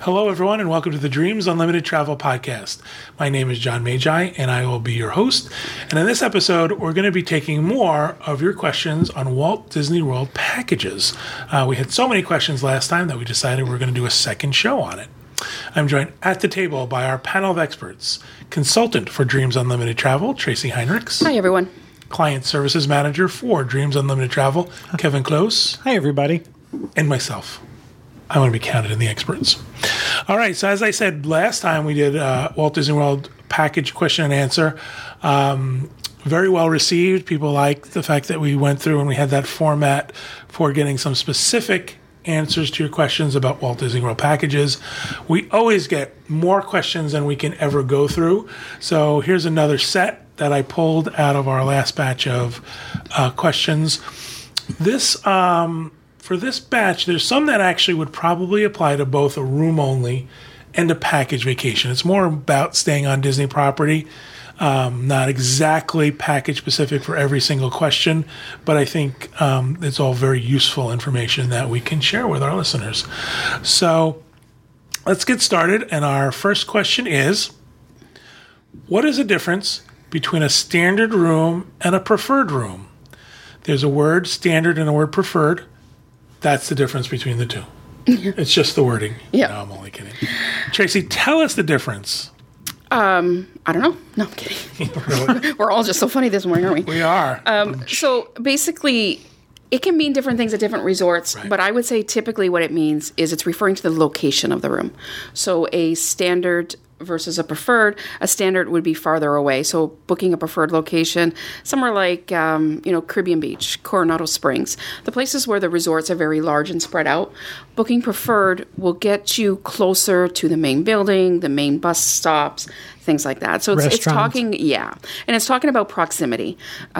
Hello, everyone, and welcome to the Dreams Unlimited Travel Podcast. My name is John Magi, and I will be your host. And in this episode, we're going to be taking more of your questions on Walt Disney World packages. We had so many questions last time that we decided we're going to do a second show on it. I'm joined at the table by our panel of experts, consultant for Dreams Unlimited Travel, Tracy Heinrichs. Hi, everyone. Client Services Manager for Dreams Unlimited Travel, Kevin Close. Hi, everybody. And myself. I want to be counted in the experts. All right. So as I said last time, we did Walt Disney World package question and answer. Very well received. People liked the fact that we went through and we had that format for getting some specific answers to your questions about Walt Disney World packages. We always get more questions than we can ever go through. So here's another set that I pulled out of our last batch of questions. For this batch, there's some that actually would probably apply to both a room only and a package vacation. It's more about staying on Disney property, not exactly package specific for every single question, but I think it's all very useful information that we can share with our listeners. So let's get started. And our first question is, what is the difference between a standard room and a preferred room? There's a word standard and a word preferred. That's the difference between the two. It's just the wording. Yeah. No, I'm only kidding. Tracy, tell us the difference. I don't know. No, I'm kidding. Really? We're all just so funny this morning, aren't we? We are. So basically, it can mean different things at different resorts, Right. but I would say typically what it means is it's referring to the location of the room. So a standard versus a preferred, a standard would be farther away. So booking a preferred location, somewhere like, Caribbean Beach, Coronado Springs, the places where the resorts are very large and spread out, booking preferred will get you closer to the main building, the main bus stops, things like that. So it's talking, and it's talking about proximity.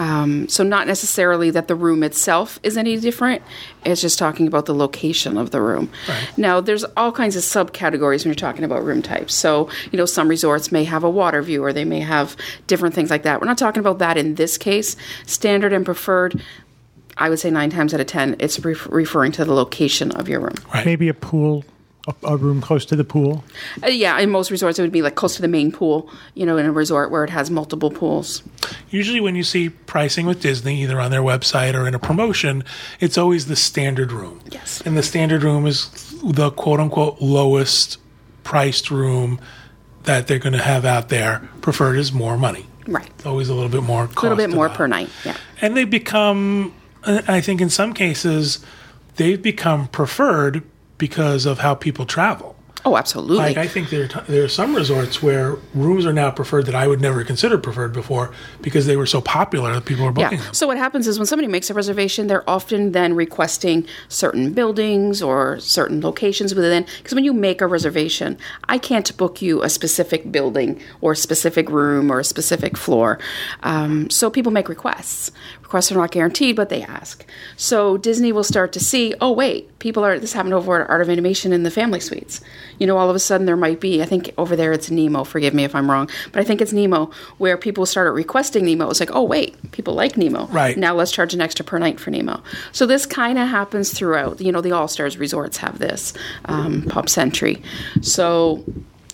So not necessarily that the room itself is any different. It's just talking about the location of the room. Right. Now, there's all kinds of subcategories when you're talking about room types. So, some resorts may have a water view or they may have different things like that. We're not talking about that in this case. Standard and preferred, I would say 9 times out of 10, it's referring to the location of your room. Right. Maybe a pool, a room close to the pool. In most resorts, it would be like close to the main pool, in a resort where it has multiple pools. Usually when you see pricing with Disney, either on their website or in a promotion, it's always the standard room. Yes. And the standard room is the quote-unquote lowest priced room that they're going to have out there. Preferred is more money. Right. It's always a little bit more cost. A little bit more about. per night, yeah. And they become, I think in some cases, they've become preferred because of how people travel. Oh, absolutely. Like I think there are some resorts where rooms are now preferred that I would never consider preferred before because they were so popular that people were booking them. So what happens is when somebody makes a reservation, they're often then requesting certain buildings or certain locations within. Because when you make a reservation, I can't book you a specific building or a specific room or a specific floor. So people make requests. Requests are not guaranteed, but they ask. So Disney will start to see, oh, wait, this happened over at Art of Animation in the family suites. All of a sudden there might be, I think over there it's Nemo, forgive me if I'm wrong, but I think it's Nemo, where people started requesting Nemo. It's like, oh, wait, people like Nemo. Right. Now let's charge an extra per night for Nemo. So this kind of happens throughout. The All-Stars resorts have this, Pop Century. So,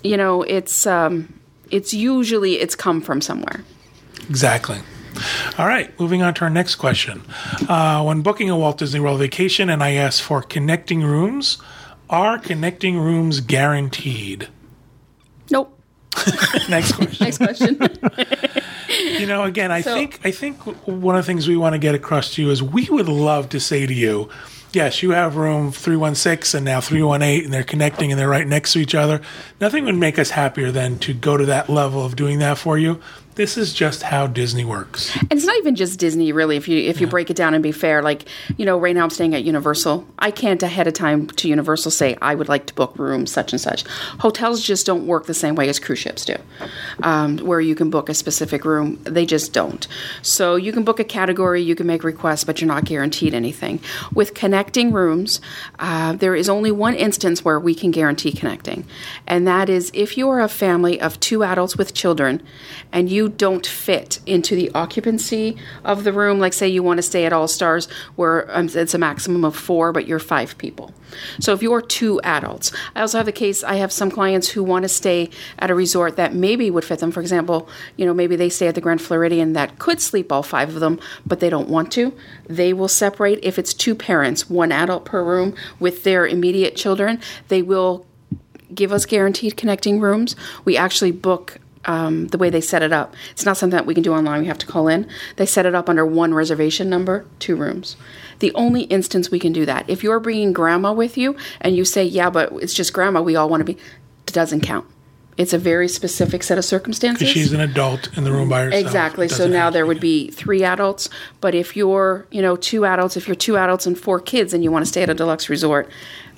it's usually, it's come from somewhere. Exactly. All right, moving on to our next question. When booking a Walt Disney World vacation and I ask for connecting rooms, are connecting rooms guaranteed? Nope. Next question. Next question. Again, I think one of the things we want to get across to you is we would love to say to you, yes, you have room 316 and now 318, and they're connecting and they're right next to each other. Nothing would make us happier than to go to that level of doing that for you. This is just how Disney works. And it's not even just Disney, really, if you break it down and be fair. Like, right now I'm staying at Universal. I can't ahead of time to Universal say, I would like to book room such and such. Hotels just don't work the same way as cruise ships do, where you can book a specific room. They just don't. So you can book a category, you can make requests, but you're not guaranteed anything. With connecting rooms, there is only one instance where we can guarantee connecting, and that is if you are a family of 2 adults with children and you you don't fit into the occupancy of the room, like say you want to stay at All Stars where it's a maximum of 4, but you're 5 people. So if you're 2 adults, I also have the case, I have some clients who want to stay at a resort that maybe would fit them. For example, maybe they stay at the Grand Floridian that could sleep all 5 of them, but they don't want to. They will separate. If it's 2 parents, 1 adult per room with their immediate children, they will give us guaranteed connecting rooms. We actually book the way they set it up. It's not something that we can do online. We have to call in. They set it up under 1 reservation number, 2 rooms. The only instance we can do that, if you're bringing grandma with you and you say, yeah, but it's just grandma, we all want to be, it doesn't count. It's a very specific set of circumstances. Because she's an adult in the room by herself. Exactly. So now there would be 3 adults. But if you're, 2 adults, if you're 2 adults and 4 kids and you want to stay at a deluxe resort,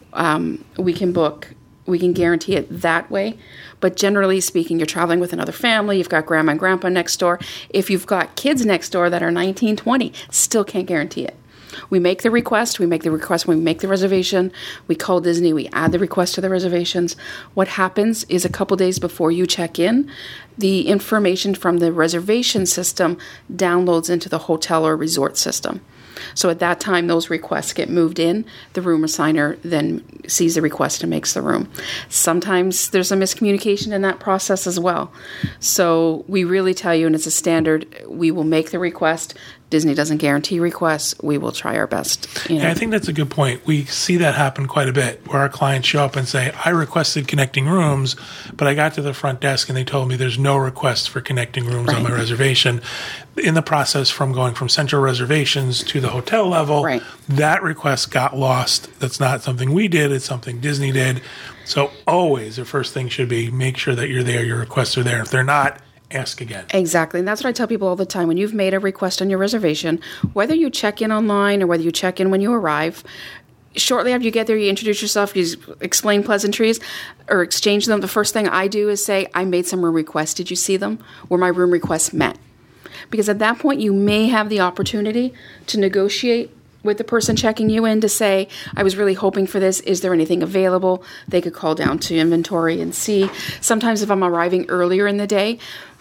we can guarantee it that way. But generally speaking, you're traveling with another family. You've got grandma and grandpa next door. If you've got kids next door that are 19, 20, still can't guarantee it. We make the request. We make the request when we make the reservation. We call Disney. We add the request to the reservations. What happens is a couple days before you check in, the information from the reservation system downloads into the hotel or resort system. So at that time, those requests get moved in. The room assigner then sees the request and makes the room. Sometimes there's a miscommunication in that process as well. So we really tell you, and it's a standard, we will make the request. Disney doesn't guarantee requests. We will try our best. Yeah, I think that's a good point. We see that happen quite a bit, where our clients show up and say, I requested connecting rooms, but I got to the front desk and they told me there's no request for connecting rooms on my reservation. In the process from going from central reservations to the hotel level, that request got lost. That's not something we did. It's something Disney did. So always the first thing should be make sure that you're there, your requests are there. If they're not, ask again. Exactly. And that's what I tell people all the time. When you've made a request on your reservation, whether you check in online or whether you check in when you arrive, shortly after you get there, you introduce yourself, you explain pleasantries or exchange them. The first thing I do is say, I made some room requests. Did you see them? Were my room requests met? Because at that point, you may have the opportunity to negotiate with the person checking you in to say, I was really hoping for this. Is there anything available? They could call down to inventory and see. Sometimes if I'm arriving earlier in the day,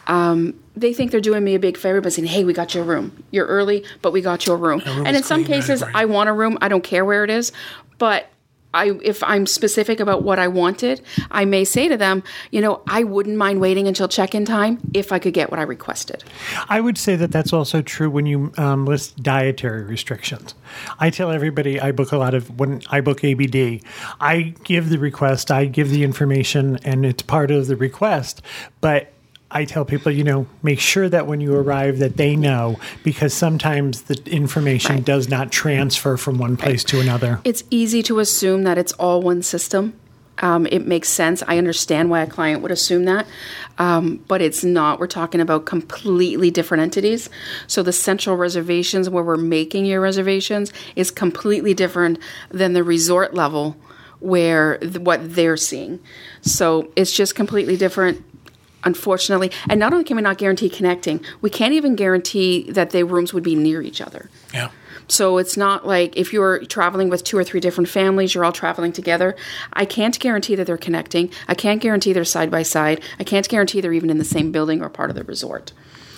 they think they're doing me a big favor by saying, hey, we got you a room. You're early, but we got you a room. And in some cases, I want a room. I don't care where it is. But if I'm specific about what I wanted, I may say to them, I wouldn't mind waiting until check-in time if I could get what I requested. I would say that that's also true when you list dietary restrictions. I tell everybody when I book ABD, I give the request, I give the information, and it's part of the request, but I tell people, make sure that when you arrive that they know, because sometimes the information does not transfer from one place to another. It's easy to assume that it's all one system. It makes sense. I understand why a client would assume that, but it's not. We're talking about completely different entities. So the central reservations where we're making your reservations is completely different than the resort level where what they're seeing. So it's just completely different. Unfortunately, and not only can we not guarantee connecting, we can't even guarantee that the rooms would be near each other. Yeah. So it's not like if you're traveling with 2 or 3 different families, you're all traveling together. I can't guarantee that they're connecting. I can't guarantee they're side by side. I can't guarantee they're even in the same building or part of the resort.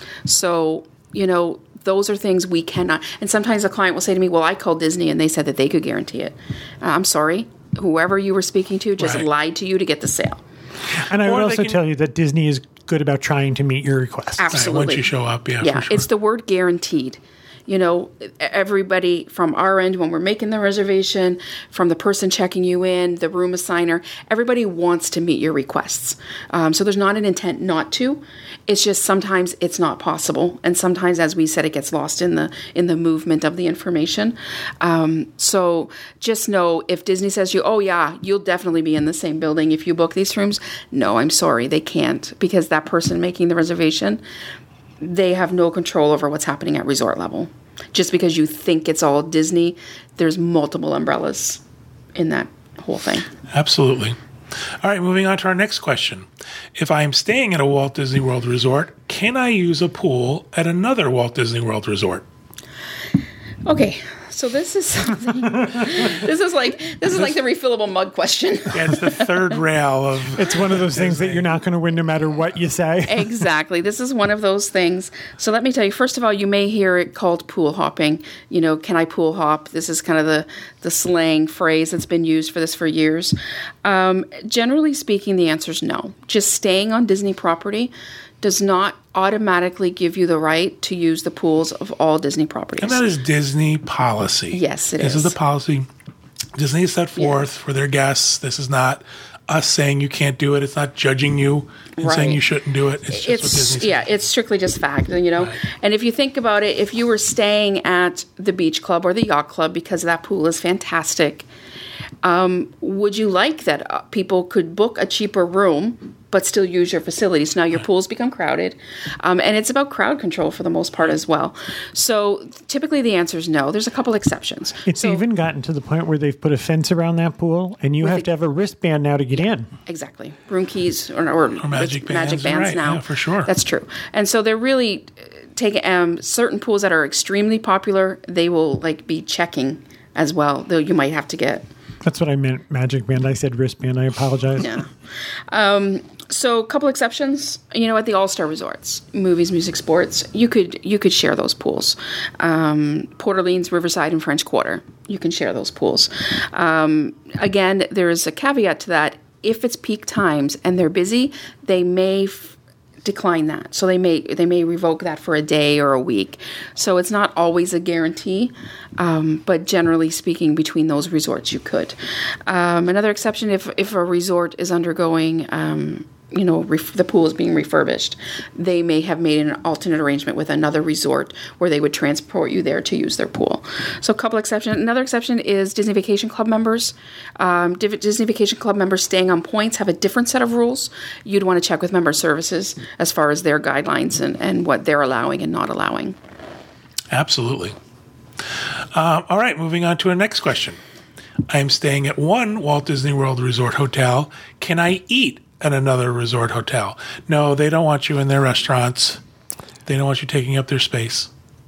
So, those are things we cannot. And sometimes a client will say to me, well, I called Disney and they said that they could guarantee it. I'm sorry. Whoever you were speaking to just lied to you to get the sale. And I would also tell you that Disney is good about trying to meet your requests. Absolutely. Once you show up, for sure. It's the word guaranteed. Everybody from our end, when we're making the reservation, from the person checking you in, the room assigner, everybody wants to meet your requests. So there's not an intent not to. It's just sometimes it's not possible. And sometimes, as we said, it gets lost in the movement of the information. So just know if Disney says to you, oh yeah, you'll definitely be in the same building if you book these rooms. No, I'm sorry, they can't, because that person making the reservation, they have no control over what's happening at resort level. Just because you think it's all Disney, there's multiple umbrellas in that whole thing. Absolutely. All right, moving on to our next question. If I am staying at a Walt Disney World resort, can I use a pool at another Walt Disney World resort? Okay, So this is something. this is like the refillable mug question. Yeah, it's the third rail of. It's one of those things that you're not going to win no matter what you say. Exactly. This is one of those things. So let me tell you, first of all, you may hear it called pool hopping. Can I pool hop? This is kind of the slang phrase that's been used for this for years. Generally speaking, the answer is no. Just staying on Disney property does not automatically give you the right to use the pools of all Disney properties. And that is Disney policy. Yes, it is. This is the policy Disney set forth for their guests. This is not us saying you can't do it. It's not judging you and saying you shouldn't do it. It's just what Disney says. Yeah, it's strictly just fact, Right. And if you think about it, if you were staying at the beach club or the yacht club, because that pool is fantastic, would you like that people could book a cheaper room but still use your facilities? Now your pools become crowded, and it's about crowd control for the most part as well. So typically the answer is no. There's a couple exceptions. It's even gotten to the point where they've put a fence around that pool, and you have to have a wristband now to get in. Exactly. Room keys or magic bands right. now. Yeah, for sure. That's true. And so they're really taking certain pools that are extremely popular, they will be checking as well, though you might have to get. That's what I meant, magic band. I said wristband. I apologize. Yeah. So a couple exceptions, at the All-Star resorts, movies, music, sports, you could share those pools. Port Orleans, Riverside, and French Quarter, you can share those pools. Again, there is a caveat to that. If it's peak times and they're busy, they may decline that. So they may revoke that for a day or a week. So it's not always a guarantee, but generally speaking, between those resorts, you could. Another exception, if a resort is undergoing, the pool is being refurbished, they may have made an alternate arrangement with another resort where they would transport you there to use their pool. So a couple exceptions. Another exception is Disney Vacation Club members. Disney Vacation Club members staying on points have a different set of rules. You'd want to check with member services as far as their guidelines and what they're allowing and not allowing. Absolutely. All right, moving on to our next question. I am staying at one Walt Disney World Resort hotel. Can I eat at another resort hotel? No, they don't want you in their restaurants. They don't want you taking up their space.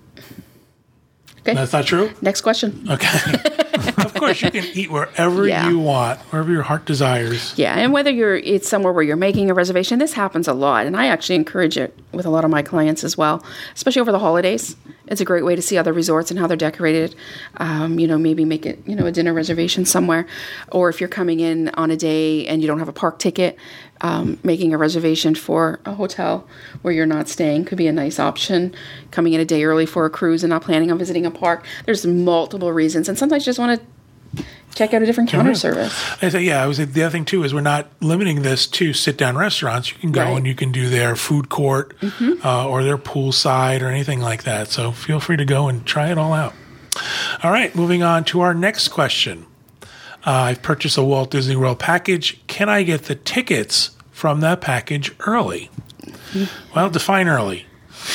Okay. That's not true? Next question. Okay. Of course, you can eat wherever you want, wherever your heart desires. Yeah, and whether it's somewhere where you're making a reservation, this happens a lot, and I actually encourage it with a lot of my clients as well, especially over the holidays. It's a great way to see other resorts and how they're decorated. Maybe make it, a dinner reservation somewhere. Or if you're coming in on a day and you don't have a park ticket, making a reservation for a hotel where you're not staying could be a nice option. Coming in a day early for a cruise and not planning on visiting a park. There's multiple reasons. And sometimes you just want to check out a different counter service. I say, the other thing too is we're not limiting this to sit-down restaurants. You can go and you can do their food court or their poolside or anything like that. So feel free to go and try it all out. All right, moving on to our next question. I've purchased a Walt Disney World package. Can I get the tickets from that package early? Well, define early.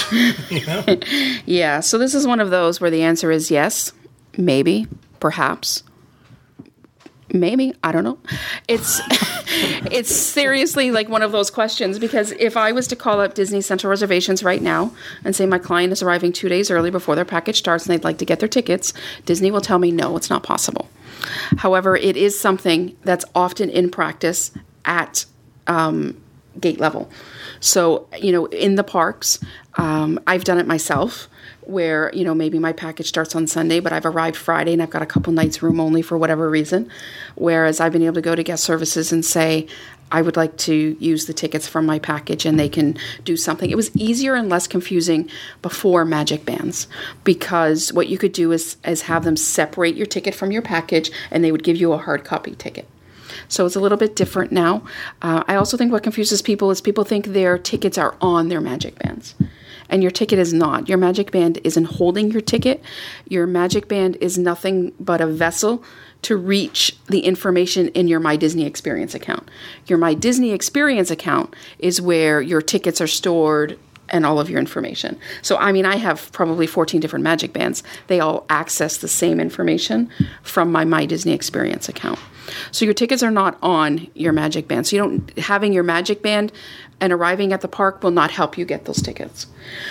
Yeah, so this is one of those where the answer is yes, maybe, perhaps. Maybe, I don't know. It's seriously like one of those questions, because if I was to call up Disney Central Reservations right now and say my client is arriving 2 days early before their package starts and they'd like to get their tickets, Disney will tell me no, it's not possible. However, it is something that's often in practice at gate level. So, in the parks, I've done it myself, where, maybe my package starts on Sunday, but I've arrived Friday and I've got a couple nights room only for whatever reason. Whereas I've been able to go to guest services and say, I would like to use the tickets from my package, and they can do something. It was easier and less confusing before Magic Bands, because what you could do is have them separate your ticket from your package, and they would give you a hard copy ticket. So it's a little bit different now. I also think what confuses people is people think their tickets are on their Magic Bands. And your ticket is not. Your Magic Band isn't holding your ticket. Your Magic Band is nothing but a vessel to reach the information in your My Disney Experience account. Your My Disney Experience account is where your tickets are stored and all of your information. So, I have probably 14 different Magic Bands. They all access the same information from my My Disney Experience account. So your tickets are not on your Magic Band. So having your Magic Band and arriving at the park will not help you get those tickets.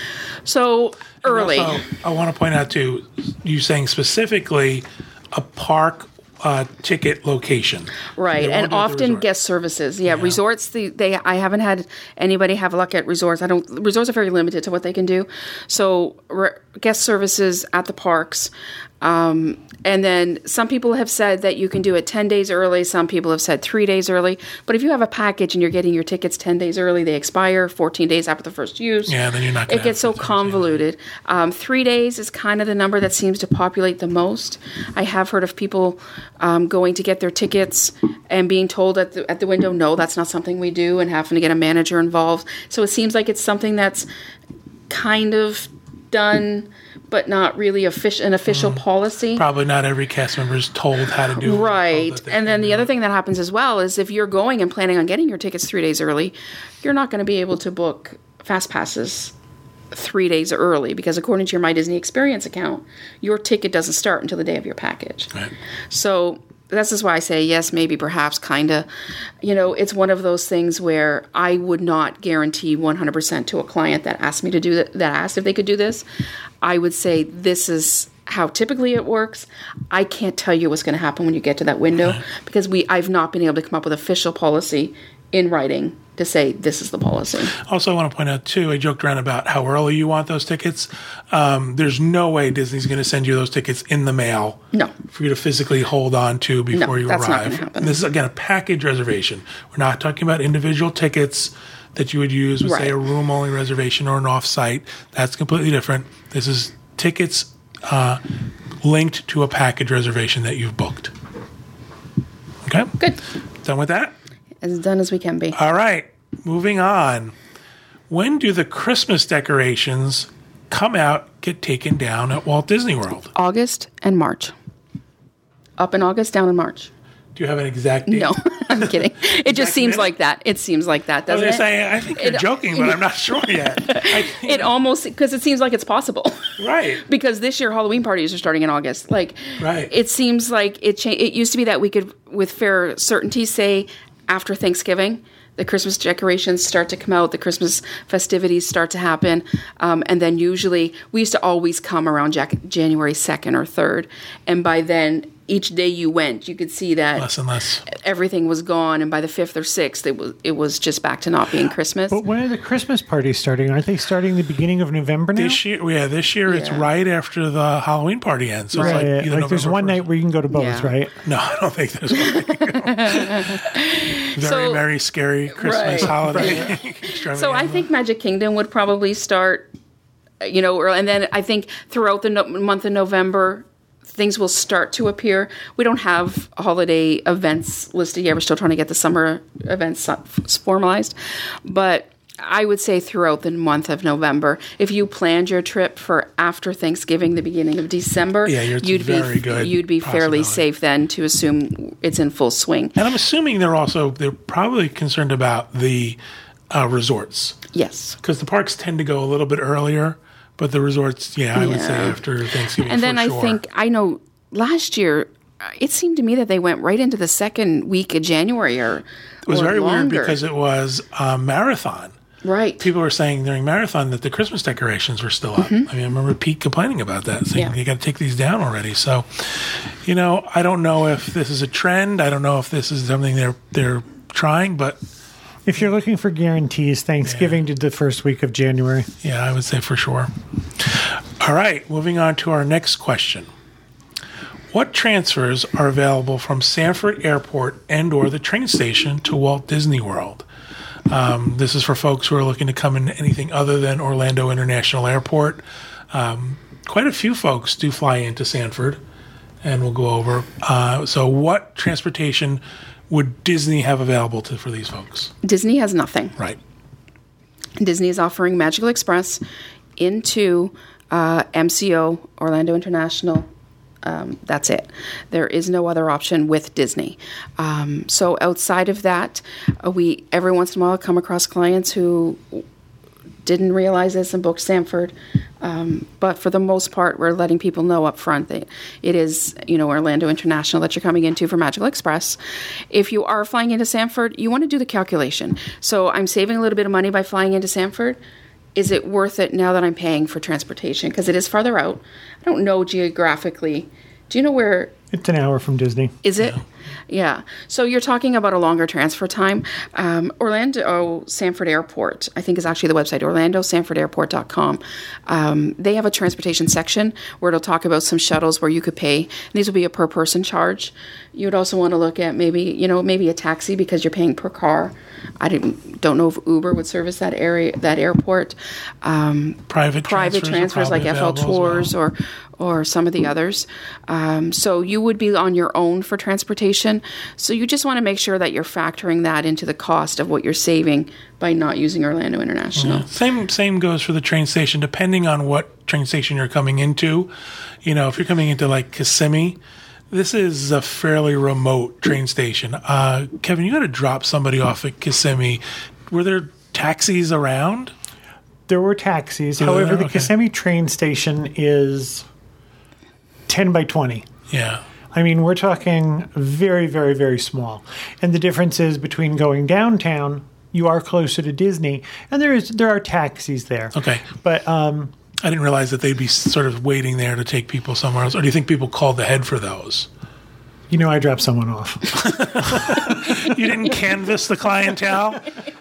So early. Also, I want to point out too, you saying specifically a park ticket location. Right, They won't and do it at the often resort. guest services. Yeah, resorts. I haven't had anybody have luck at resorts. Resorts are very limited to what they can do. So guest services at the parks. And then some people have said that you can do it 10 days early. Some people have said 3 days early. But if you have a package and you're getting your tickets 10 days early, they expire 14 days after the first use. Yeah, then you're not gonna It gets so have 15 days, convoluted. 3 days is kind of the number that seems to populate the most. I have heard of people going to get their tickets and being told at the window, no, that's not something we do, and having to get a manager involved. So it seems like it's something that's kind of done, but not really an official policy. Probably not every cast member is told how to do it. Right. And then the other thing that happens as well is if you're going and planning on getting your tickets 3 days early, you're not going to be able to book fast passes 3 days early because according to your My Disney Experience account, your ticket doesn't start until the day of your package. Right. So this is why I say yes, maybe, perhaps, kind of. It's one of those things where I would not guarantee 100% to a client that asked me to do that asked if they could do this. I would say this is how typically it works. I can't tell you what's going to happen when you get to that window because I've not been able to come up with official policy in writing to say this is the policy. Also, I want to point out, too, I joked around about how early you want those tickets. There's no way Disney's going to send you those tickets in the mail No. for you to physically hold on to before you that's not arrive. gonna happen. This is, again, a package reservation. We're not talking about individual tickets that you would use with, say, Right. a room-only reservation or an off-site. That's completely different. This is tickets linked to a package reservation that you've booked. Okay? Good. Done with that? As done as we can be. All right, moving on. When do the Christmas decorations come out, get taken down at Walt Disney World? August and March. Up in August, down in March. Do you have an exact date? No, I'm kidding. It just seems minute? like that. It seems like that, I was doesn't going to it? say, I think you're joking, but I'm not sure yet. It almost, because it seems like it's possible. Right. Because this year Halloween parties are starting in August. Like, Right. It seems like it used to be that we could, with fair certainty, say after Thanksgiving, the Christmas decorations start to come out, the Christmas festivities start to happen, and then usually we used to always come around January 2nd or 3rd, and by then each day you went, you could see that Less and less. everything was gone, and by the 5th or 6th, it was just back to not being Christmas. But when are the Christmas parties starting? Aren't they starting the beginning of November now? This year it's Yeah. right after the Halloween party ends. So it's like, Right. either Like there's November one 1st. night where you can go to both, Yeah. right? No, I don't think there's one. Very So- merry, scary Christmas Right. holiday. So I think Magic Kingdom would probably start, and then I think throughout the month of November, things will start to appear. We don't have holiday events listed yet. We're still trying to get the summer events formalized. But I would say throughout the month of November, if you planned your trip for after Thanksgiving, the beginning of December, Yeah, you'd very good you'd be fairly possibility. safe then to assume it's in full swing. And I'm assuming they're probably concerned about the resorts. Yes. Because the parks tend to go a little bit earlier, but the resorts, I would say Yeah. after Thanksgiving. And then for sure. I know last year, it seemed to me that they went right into the second week of January it was very weird because it was marathon. right. People were saying during marathon that the Christmas decorations were still up. I mean, I remember Pete complaining about that, saying Yeah. you got to take these down already. So, I don't know if this is a trend. I don't know if this is something they're trying, but If you're looking for guarantees, Thanksgiving did the first week of January. yeah, I would say for sure. All right, moving on to our next question. What transfers are available from Sanford Airport and or the train station to Walt Disney World? This is for folks who are looking to come in anything other than Orlando International Airport. Quite a few folks do fly into Sanford, and we'll go over. So what transportation would Disney have available for these folks? Disney has nothing. Right. Disney is offering Magical Express into MCO, Orlando International. That's it. There is no other option with Disney. So outside of that, we every once in a while come across clients who didn't realize this and booked Sanford. But for the most part, we're letting people know up front that it is, Orlando International that you're coming into for Magical Express. If you are flying into Sanford, you want to do the calculation. So I'm saving a little bit of money by flying into Sanford. is it worth it now that I'm paying for transportation? Because it is farther out. I don't know geographically. Do you know where? It's an hour from Disney. Is it? Yeah. So you're talking about a longer transfer time. Orlando Sanford Airport, I think is actually the website, orlandosanfordairport.com. They have a transportation section where it'll talk about some shuttles where you could pay. And these will be a per person charge. You would also want to look at maybe a taxi because you're paying per car. I don't know if Uber would service that airport. Private transfers like FL Tours or some of the others. So you would be on your own for transportation. So you just want to make sure that you're factoring that into the cost of what you're saving by not using Orlando International. Same goes for the train station, depending on what train station you're coming into. If you're coming into like Kissimmee, this is a fairly remote train station. Kevin, you got to drop somebody off at Kissimmee. Were there taxis around? There were taxis. However, the Kissimmee train station is 10 by 20. Yeah. I mean, we're talking very, very, very small. And the difference is between going downtown, you are closer to Disney, and there are taxis there. Okay. But I didn't realize that they'd be sort of waiting there to take people somewhere else. Or do you think people called ahead for those? I dropped someone off. You didn't canvass the clientele?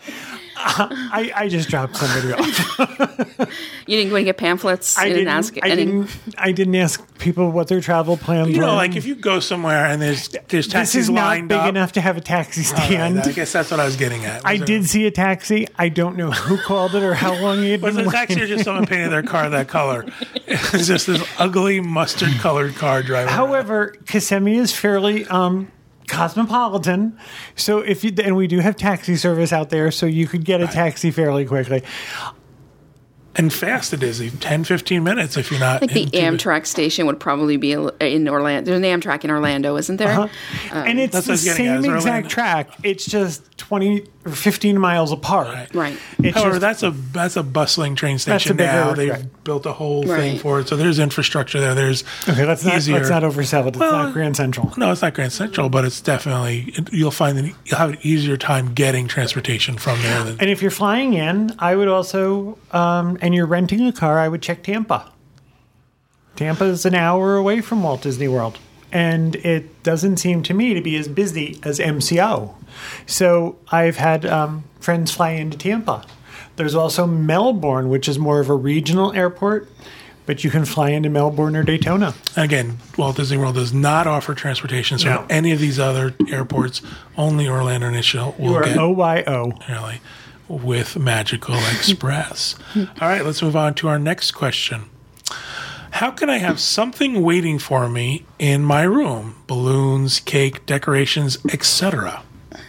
I just dropped somebody off. You didn't go and get pamphlets? I didn't ask people what their travel plans were. Like if you go somewhere and there's taxis lined up. This is not big enough to have a taxi stand. Right, I guess that's what I was getting at. I did see a taxi. I don't know who called it or how long it was. Was it a taxi or just someone painted their car that color? It was just this ugly mustard-colored car driving However, around. Kissimmee is fairly cosmopolitan, so and we do have taxi service out there, so you could get a taxi fairly quickly. And fast it is, 10, 15 minutes if you're not. I think the Amtrak station would probably be in Orlando. There's an Amtrak in Orlando, isn't there? Uh-huh. And it's the same exact track. It's just 20 or 15 miles apart. Right. However, that's a bustling train station now. They've built a whole thing for it, so there's infrastructure there. There's let's not oversell it. It's not Grand Central. No, it's not Grand Central, but it's definitely, you'll find that you'll have an easier time getting transportation from there. And if you're flying in, I would also, and you're renting a car, I would check Tampa. Tampa is an hour away from Walt Disney World, and it doesn't seem to me to be as busy as MCO. So I've had friends fly into Tampa. There's also Melbourne, which is more of a regional airport, but you can fly into Melbourne or Daytona. Again, Walt Disney World does not offer transportation, so any of these other airports, only Orlando International will get. OYO. Really, with Magical Express. All right, let's move on to our next question. How can I have something waiting for me in my room? Balloons, cake, decorations, etc.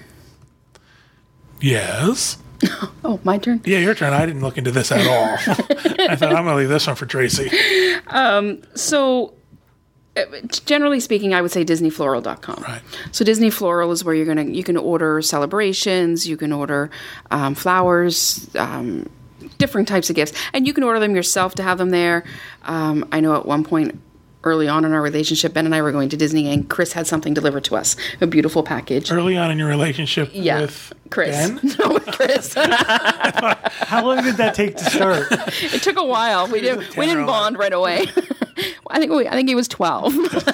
Yes. Oh, my turn? Yeah, your turn. I didn't look into this at all. I thought I'm going to leave this one for Tracy. So, generally speaking, I would say DisneyFloral.com. Right. So Disney Floral is where you can order celebrations, you can order flowers, different types of gifts, and you can order them yourself to have them there. I know at one point early on in our relationship, Ben and I were going to Disney, and Chris had something delivered to us, a beautiful package. Early on in your relationship with Chris. Ben? No, with Chris. How long did that take to start? It took a while. We didn't bond right away. I think he was 12.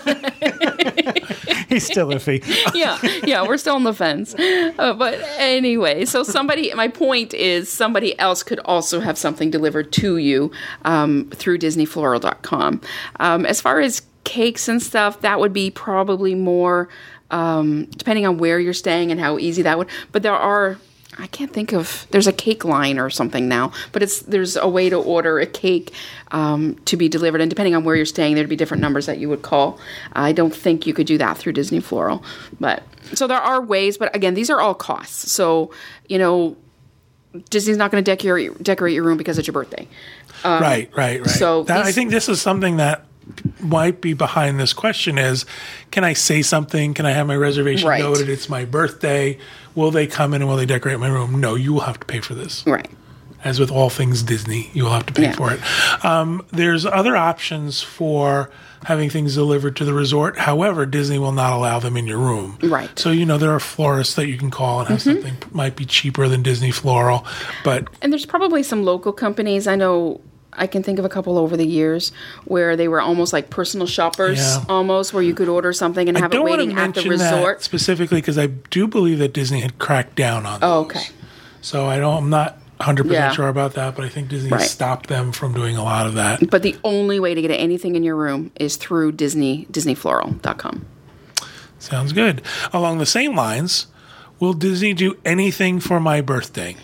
He's still iffy. Yeah, we're still on the fence. But anyway, so my point is somebody else could also have something delivered to you through DisneyFloral.com. As far as cakes and stuff, that would be probably more depending on where you're staying and how easy that would. But I can't think of. There's a cake line or something now, but there's a way to order a cake to be delivered, and depending on where you're staying, there'd be different numbers that you would call. I don't think you could do that through Disney Floral, so there are ways. But again, these are all costs. So Disney's not going to decorate your room because it's your birthday. Right. So I think this is something that might be behind this question is, can I say something? Can I have my reservation noted? It's my birthday. Will they come in and will they decorate my room? No, you will have to pay for this. Right. as with all things Disney, you will have to pay for it. There's other options for having things delivered to the resort. However, Disney will not allow them in your room. Right. So, there are florists that you can call and have something might be cheaper than Disney Floral. And there's probably some local companies. I know I can think of a couple over the years where they were almost like personal shoppers, almost, where you could order something and have it waiting at the resort. That specifically, because I do believe that Disney had cracked down on those. Oh, okay. So I'm not 100% sure about that, but I think Disney stopped them from doing a lot of that. But the only way to get anything in your room is through DisneyFloral.com. Sounds good. Along the same lines, will Disney do anything for my birthday?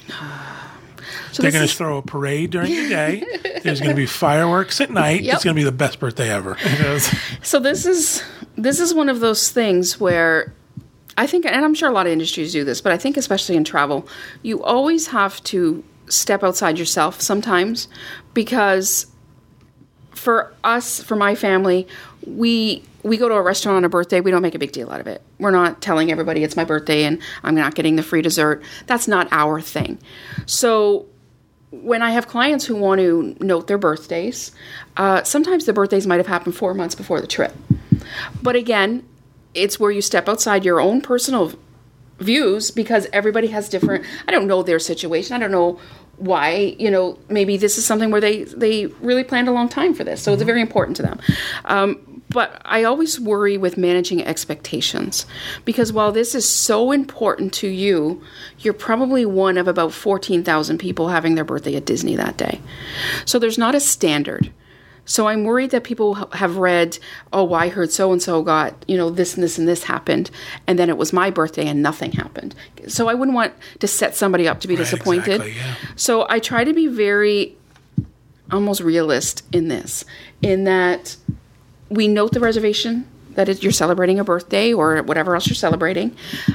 So they're going to throw a parade during the day. There's going to be fireworks at night. It's going to be the best birthday ever. So this is one of those things where I think, and I'm sure a lot of industries do this, but I think especially in travel, you always have to step outside yourself sometimes, because for us, for my family, we go to a restaurant on a birthday, we don't make a big deal out of it. We're not telling everybody it's my birthday and I'm not getting the free dessert. That's not our thing. So when I have clients who want to note their birthdays, sometimes the birthdays might have happened 4 months before the trip. But again, it's where you step outside your own personal views, because everybody has different, I don't know their situation. I don't know why, maybe this is something where they really planned a long time for this. So it's very important to them. But I always worry with managing expectations, because while this is so important to you, you're probably one of about 14,000 people having their birthday at Disney that day. So there's not a standard. So I'm worried that people have read, oh, I heard so-and-so got, this and this and this happened, and then it was my birthday and nothing happened. So I wouldn't want to set somebody up to be disappointed. Exactly, yeah. So I try to be very almost realist in this, in that we note the reservation that you're celebrating a birthday or whatever else you're celebrating.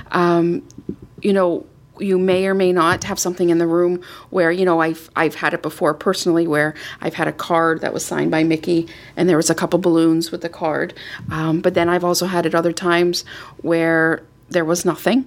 You may or may not have something in the room where, I've had it before personally, where I've had a card that was signed by Mickey and there was a couple balloons with the card. But then I've also had it other times where there was nothing.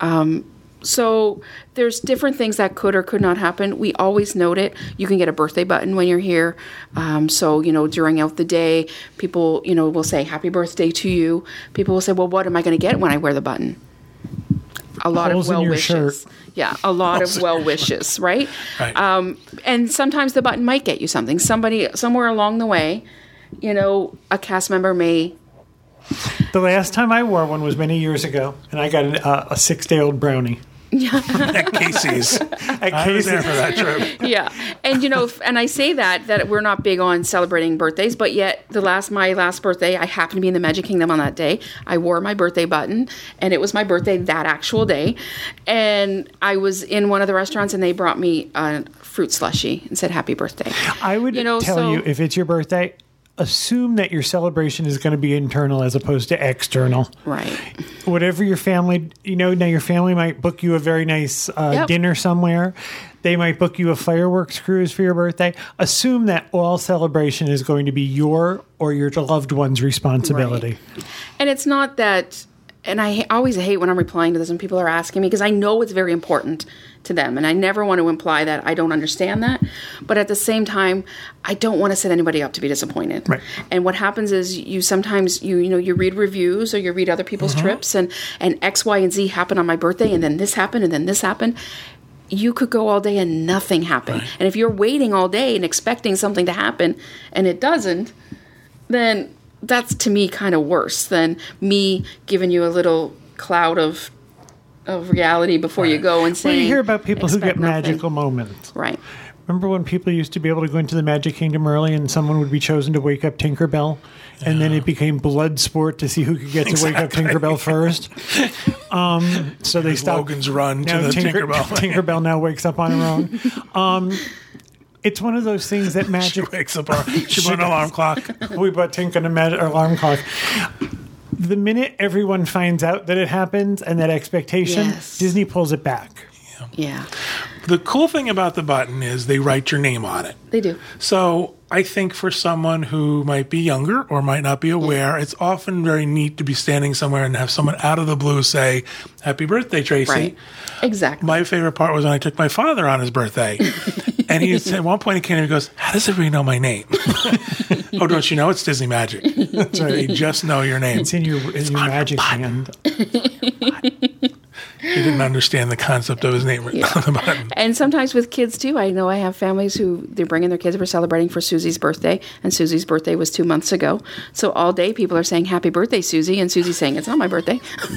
So there's different things that could or could not happen. We always note it. You can get a birthday button when you're here. So, during out the day, people, will say happy birthday to you. People will say, well, what am I going to get when I wear the button? A lot of well wishes. Yeah, a lot of well wishes, right? Right. And sometimes the button might get you something. Somebody, somewhere along the way, a cast member may. The last time I wore one was many years ago, and I got a 6-day-old brownie. At Casey's. I was there for that trip. Yeah. And, and I say that we're not big on celebrating birthdays, but yet my last birthday, I happened to be in the Magic Kingdom on that day. I wore my birthday button, and it was my birthday that actual day. And I was in one of the restaurants, and they brought me a fruit slushie and said, happy birthday. I would tell you, if it's your birthday, assume that your celebration is going to be internal as opposed to external. Right. Whatever your family, now your family might book you a very nice dinner somewhere. They might book you a fireworks cruise for your birthday. Assume that all celebration is going to be your or your loved one's responsibility. Right. And it's not that, and I always hate when I'm replying to this and people are asking me, because I know it's very important to them, and I never want to imply that I don't understand that, but at the same time, I don't want to set anybody up to be disappointed. Right. And what happens is you sometimes you read reviews or you read other people's trips, and X, Y, and Z happened on my birthday, and then this happened, and then this happened. You could go all day and nothing happened. Right. And if you're waiting all day and expecting something to happen and it doesn't, then that's to me kind of worse than me giving you a little cloud of reality before you go and saying. Well, you hear about people who get magical moments. Right. Remember when people used to be able to go into the Magic Kingdom early and someone would be chosen to wake up Tinkerbell? And then it became blood sport to see who could get to wake up Tinkerbell first. So they stopped. Logan's Run to the Tinkerbell. Tinkerbell now wakes up on her own. It's one of those things that magic. She wakes up. She bought an alarm clock. We bought Tink an alarm clock. The minute everyone finds out that it happens and that expectation, Disney pulls it back. Yeah. The cool thing about the button is they write your name on it. They do. So I think for someone who might be younger or might not be aware, it's often very neat to be standing somewhere and have someone out of the blue say, happy birthday, Tracy. Right. Exactly. My favorite part was when I took my father on his birthday. And he at one point he came and he goes, "How does everybody know my name?" Oh, don't you know it's Disney Magic? So they just know your name. It's in your magic hand. He didn't understand the concept of his name written on the button. And sometimes with kids too. I know I have families who they're bringing their kids. We're celebrating for Susie's birthday, and Susie's birthday was 2 months ago. So all day people are saying "Happy birthday, Susie," and Susie's saying "It's not my birthday."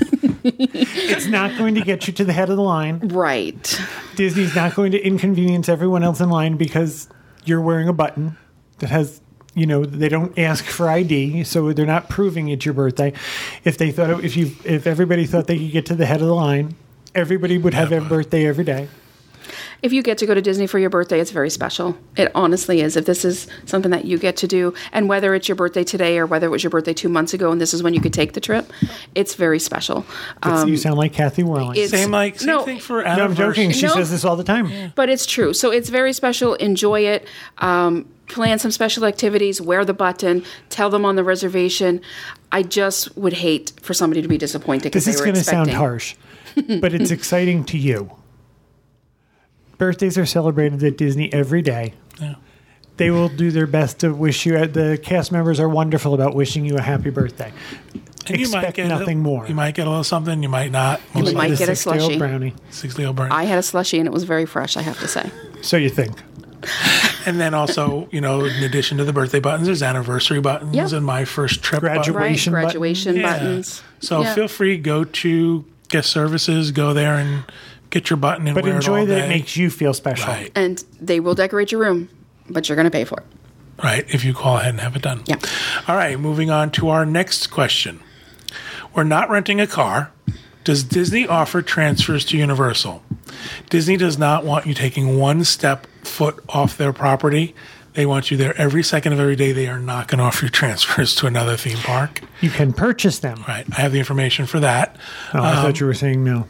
It's not going to get you to the head of the line. Right. Disney's not going to inconvenience everyone else in line because you're wearing a button that has, they don't ask for ID, so they're not proving it's your birthday. If they thought if everybody thought they could get to the head of the line, everybody would have a birthday every day. If you get to go to Disney for your birthday, it's very special. It honestly is. If this is something that you get to do, and whether it's your birthday today or whether it was your birthday 2 months ago and this is when you could take the trip, it's very special. You sound like Kathy Whirling. Same thing for anniversary. No, I'm joking. She says this all the time. Yeah. But it's true. So it's very special. Enjoy it. Plan some special activities. Wear the button. Tell them on the reservation. I just would hate for somebody to be disappointed because they were expecting. This is going to sound harsh, but it's exciting to you. Birthdays are celebrated at Disney every day. Yeah. They will do their best to wish you. The cast members are wonderful about wishing you a happy birthday. And expect nothing more. You might get a little something. You might not. You might get a slushie. Brownie. 60-old brownie. I had a slushie and it was very fresh, I have to say. So you think. And then also, in addition to the birthday buttons, there's anniversary buttons and my first trip graduation buttons. So feel free, go to guest services, go there and get your button and wear it all day. But enjoy that it makes you feel special. Right. And they will decorate your room, but you're going to pay for it. Right, if you call ahead and have it done. Yeah. All right, moving on to our next question. We're not renting a car. Does Disney offer transfers to Universal? Disney does not want you taking one foot off their property. They want you there every second of every day. They are not going to offer you transfers to another theme park. You can purchase them. Right, I have the information for that. Oh, I thought you were saying no.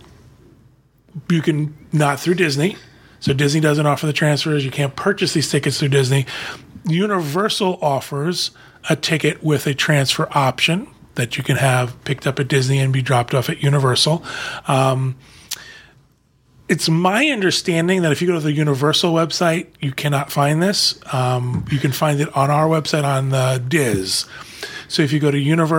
You can not through Disney. So Disney doesn't offer the transfers. You can't purchase these tickets through Disney. Universal offers a ticket with a transfer option that you can have picked up at Disney and be dropped off at Universal. It's my understanding that if you go to the Universal website, you cannot find this. You can find it on our website on the DIS. So if you go to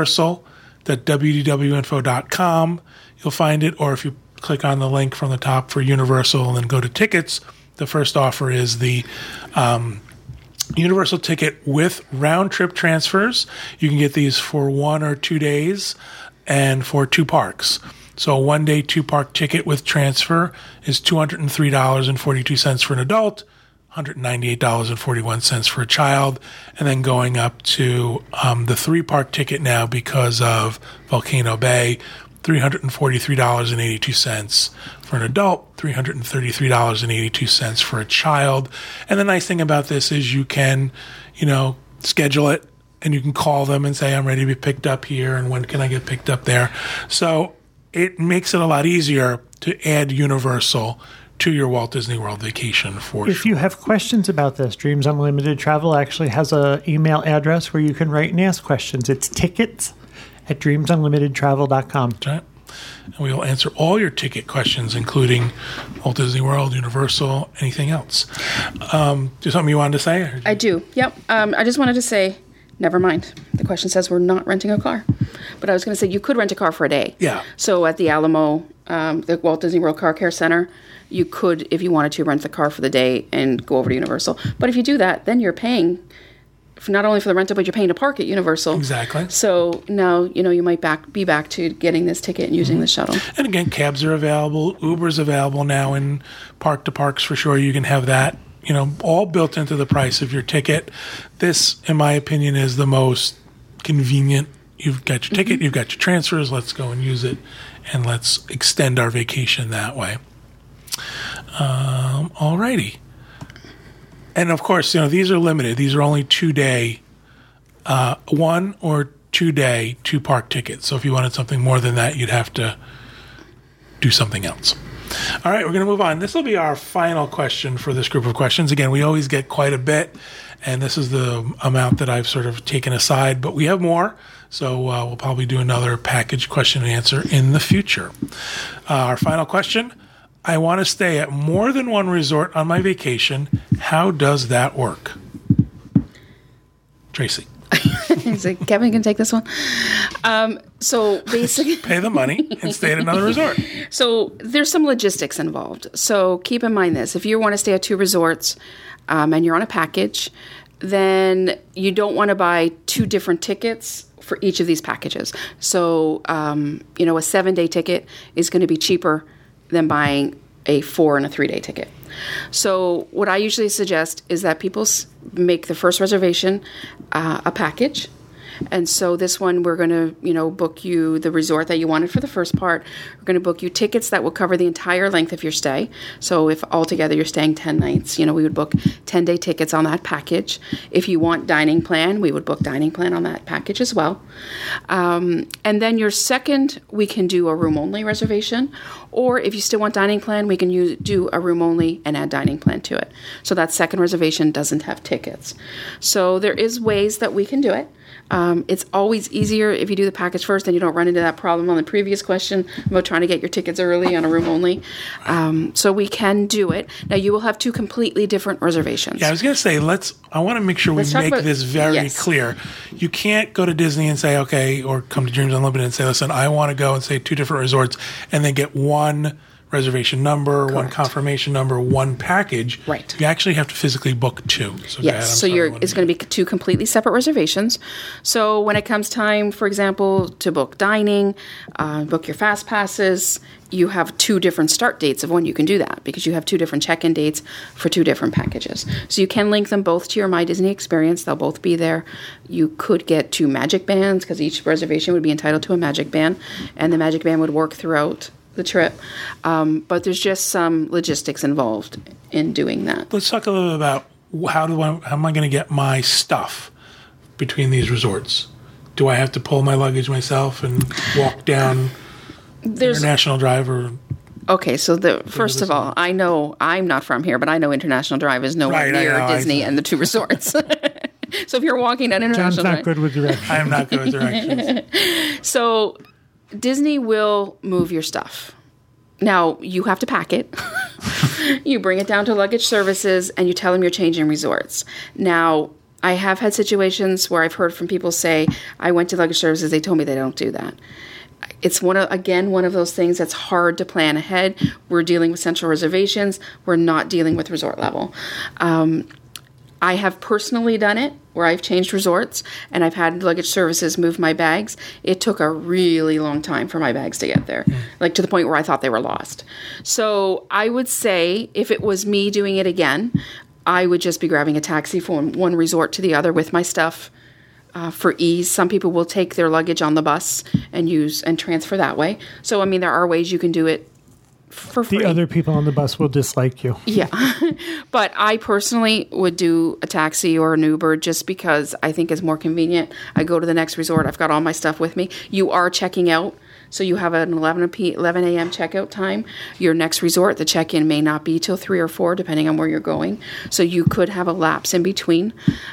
universal.wdwinfo.com, you'll find it. Or if you click on the link from the top for Universal and then go to tickets, the first offer is the Universal ticket with round trip transfers. You can get these for 1 or 2 days and for 2 parks. So a 1-day 2-park ticket with transfer is $203.42 for an adult, $198.41 for a child, and then going up to the 3-park ticket now because of Volcano Bay, $343.82 for an adult, $333.82 for a child. And the nice thing about this is you can, schedule it and you can call them and say, I'm ready to be picked up here and when can I get picked up there? So it makes it a lot easier to add Universal to your Walt Disney World vacation for If you have questions about this, Dreams Unlimited Travel actually has an email address where you can write and ask questions. It's tickets@dreamsunlimitedtravel.com. That's right. And we will answer all your ticket questions, including Walt Disney World, Universal, anything else. Is something you wanted to say? I do. Yep. I just wanted to say, never mind. The question says we're not renting a car. But I was going to say you could rent a car for a day. Yeah. So at the Alamo, the Walt Disney World Car Care Center, you could, if you wanted to, rent the car for the day and go over to Universal. But if you do that, then you're paying not only for the rental, but you're paying to park at Universal. Exactly. So now, you might be back to getting this ticket and using the shuttle. And again, cabs are available. Uber's available now in park to parks for sure. You can have that, all built into the price of your ticket. This, in my opinion, is the most convenient. You've got your ticket, you've got your transfers. Let's go and use it, and let's extend our vacation that way. All righty. And of course, these are limited. These are only 2-day, 1 or 2-day, 2-park tickets. So if you wanted something more than that, you'd have to do something else. All right, we're going to move on. This will be our final question for this group of questions. Again, we always get quite a bit, and this is the amount that I've sort of taken aside, but we have more. So we'll probably do another package question and answer in the future. Our final question. I want to stay at more than one resort on my vacation. How does that work? Tracy. He's like, Kevin can take this one. So basically, Pay the money and stay at another resort. so there's some logistics involved. So keep in mind this: if you want to stay at 2 resorts and you're on a package, then you don't want to buy 2 different tickets for each of these packages. So a 7-day ticket is going to be cheaper than buying a 4 and a 3-day ticket. So what I usually suggest is that people make the first reservation a package. And so this one, we're going to, book you the resort that you wanted for the first part. We're going to book you tickets that will cover the entire length of your stay. So if altogether you're staying 10 nights, we would book 10-day tickets on that package. If you want dining plan, we would book dining plan on that package as well. And then your second, we can do a room-only reservation. Or if you still want dining plan, we can do a room-only and add dining plan to it. So that second reservation doesn't have tickets. So there is ways that we can do it. It's always easier if you do the package first and you don't run into that problem on the previous question about trying to get your tickets early on a room only. So we can do it. Now you will have 2 completely different reservations. Yeah, I was going to say, I want to make sure we make this very clear. You can't go to Disney and say, okay, or come to Dreams Unlimited and say, listen, I want to go and say 2 different resorts and then get one reservation number, Correct. One confirmation number, one package. Right. You actually have to physically book 2. So Yes, it's going to be 2 completely separate reservations. So when it comes time, for example, to book dining, book your fast passes, you have 2 different start dates of when you can do that because you have 2 different check-in dates for 2 different packages. So you can link them both to your My Disney experience. They'll both be there. You could get 2 magic bands because each reservation would be entitled to a magic band, and the magic band would work throughout the trip. But there's just some logistics involved in doing that. Let's talk a little bit about how am I going to get my stuff between these resorts? Do I have to pull my luggage myself and walk down International Drive? Okay, so first of all, I know I'm not from here, but I know International Drive is nowhere near Disney and the 2 resorts. So if you're walking down International Drive... John's not good with directions. I am not good with directions. So Disney will move your stuff. Now, you have to pack it. You bring it down to luggage services, and you tell them you're changing resorts. Now, I have had situations where I've heard from people say, I went to luggage services, they told me they don't do that. It's one of those things that's hard to plan ahead. We're dealing with central reservations. We're not dealing with resort level. I have personally done it where I've changed resorts and I've had luggage services move my bags. It took a really long time for my bags to get there, like to the point where I thought they were lost. So I would say if it was me doing it again, I would just be grabbing a taxi from one resort to the other with my stuff for ease. Some people will take their luggage on the bus and transfer that way. So, there are ways you can do it for free. The other people on the bus will dislike you. Yeah. But I personally would do a taxi or an Uber just because I think it's more convenient. I go to the next resort. I've got all my stuff with me. You are checking out. So you have an 11 a.m. checkout time. Your next resort, the check-in may not be till 3 or 4, depending on where you're going. So you could have a lapse in between.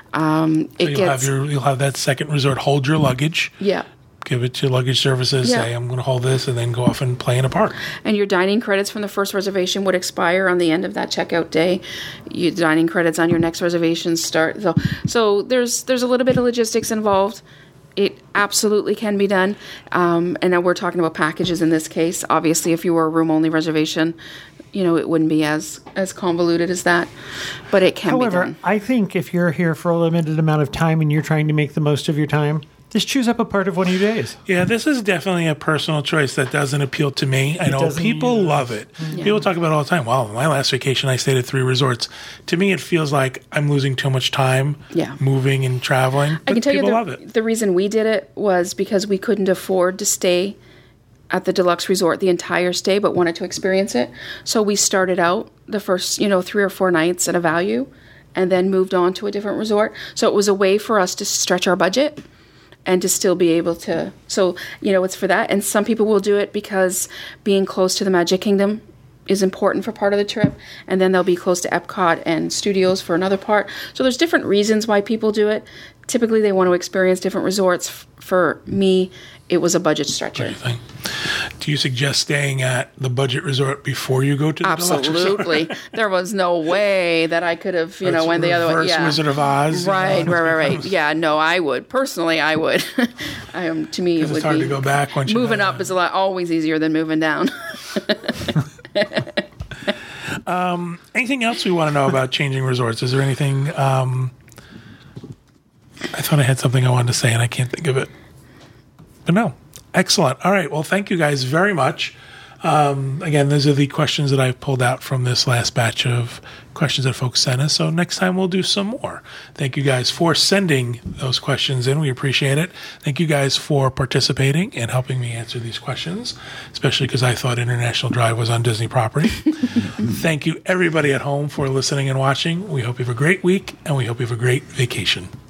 You'll have that second resort hold your luggage. Yeah. Give it to luggage services, say, I'm going to hold this, and then go off and play in a park. And your dining credits from the first reservation would expire on the end of that checkout day. Your dining credits on your next reservation start. So there's a little bit of logistics involved. It absolutely can be done. And now we're talking about packages in this case. Obviously, if you were a room-only reservation, it wouldn't be as convoluted as that. But it can be done. However, I think if you're here for a limited amount of time and you're trying to make the most of your time, just choose up a part of one of your days. Yeah, this is definitely a personal choice that doesn't appeal to me. I know people love it. Yeah. People talk about it all the time. Wow, my last vacation, I stayed at 3 resorts. To me, it feels like I'm losing too much time moving and traveling. But I can tell people love it. The reason we did it was because we couldn't afford to stay at the deluxe resort the entire stay, but wanted to experience it. So we started out the first, 3 or 4 nights at a value and then moved on to a different resort. So it was a way for us to stretch our budget and to still be able to, it's for that. And some people will do it because being close to the Magic Kingdom is important for part of the trip. And then they'll be close to Epcot and Studios for another part. So there's different reasons why people do it. Typically, they want to experience different resorts. For me, it was a budget stretcher. Do you suggest staying at the budget resort before you go to the deluxe resort? Absolutely. There was no way that I could have, went the other way. Reverse Yeah. Wizard of Oz. Right. Yeah, no, I would. Personally, I would. To me, it would It's hard be to go back once you moving know up that. is always easier than moving down. Anything else we want to know about changing resorts? Is there anything? I thought I had something I wanted to say and I can't think of it. But no. Excellent. All right. Well, thank you guys very much. Again, those are the questions that I pulled out from this last batch of questions that folks sent us. So next time we'll do some more. Thank you guys for sending those questions in. We appreciate it. Thank you guys for participating and helping me answer these questions, especially because I thought International Drive was on Disney property. Thank you, everybody at home, for listening and watching. We hope you have a great week, and we hope you have a great vacation.